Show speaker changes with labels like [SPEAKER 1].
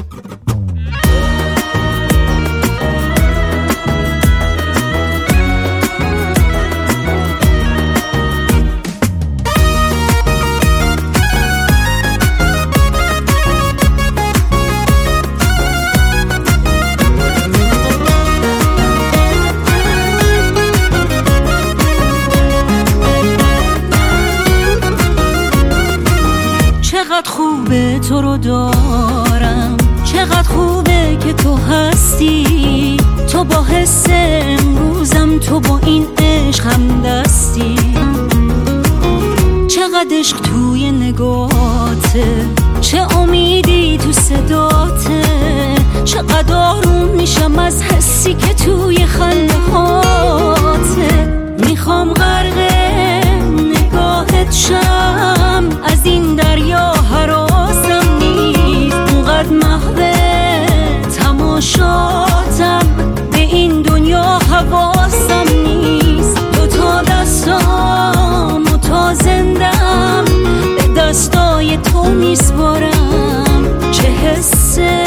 [SPEAKER 1] چقدر خوبه تو رو دارم، چقدر خوبه که تو هستی، تو با حس امروزم، تو با این عشق هم دستی. چقدر عشق توی نگاته، چه امیدی تو صداته، چقدر آروم میشم از حسی که توی خنده هاته. میخوام غرق نگاهت شم، از این دریا هراسم نیست، اونقدر محو تماشاتم، به این دنیا حواسم نیست. تو تا دستام و تا زندم، به دستای تو میسپارم، چه حسه